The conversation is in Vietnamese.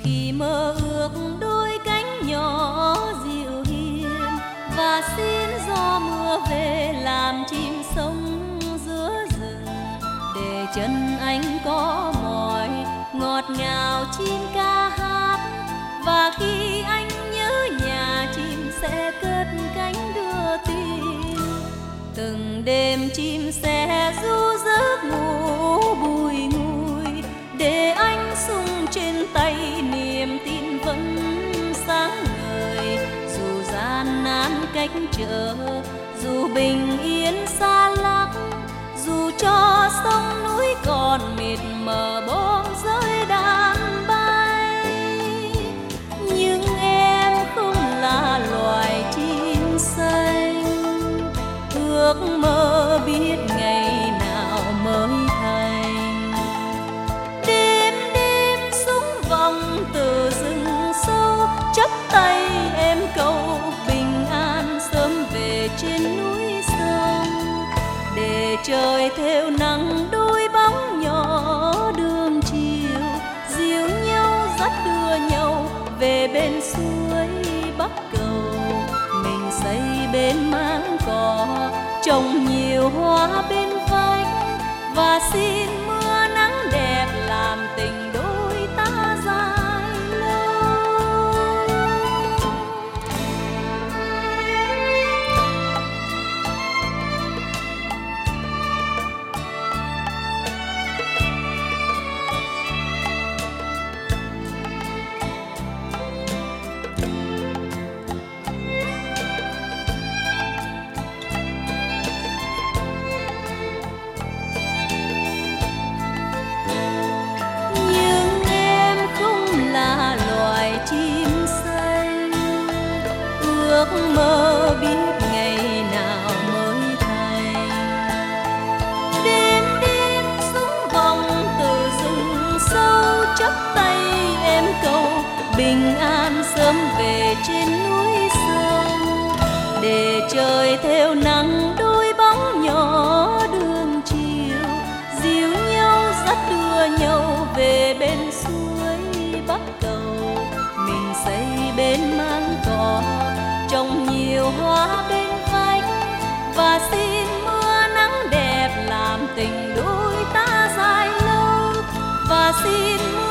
khi mơ ước đôi cánh nhỏ dịu hiền, và xin gió mưa về làm chim sống giữa rừng, để chân anh có mỏi ngọt ngào chim ca hát. Và khi anh nhớ nhà, chim sẽ cất cánh đưa tin. Từng đêm chim sẽ ru giấc ngủ bùi ngùi, để anh sung trên tay niềm tin vẫn sáng ngời. Dù gian nan cách trở, dù bình yên xa lắc, dù cho sông núi còn mịt mờ bom rơi đàn bay, nhưng em không là loài chim xanh. Ước mơ biết ngày nào mới thành. Đêm đêm súng vòng từ rừng sâu, chắp tay em cầu bình an sớm về trên núi sông, để trời theo nắng đôi bóng nhỏ đường chiều, dìu nhau dắt đưa nhau về bên suối Bắc Cầu. Mình xây bên máng cỏ, trồng nhiều hoa bên vách, và xin mưa nắng đẹp làm tình đôi ta dài lâu. Chim xanh ước mơ biết ngày nào mới thành. Đêm đêm súng vòng từ rừng sâu, chắp tay em cầu bình an sớm về trên núi sông, để trời theo nắng đôi bóng nhỏ đường chiều, dìu nhau dắt đưa nhau về bên suối Bắc Cầu. Xây bên máng cỏ, trồng nhiều hoa bên vách, và xin mưa nắng đẹp làm tình đôi ta dài lâu. Và xin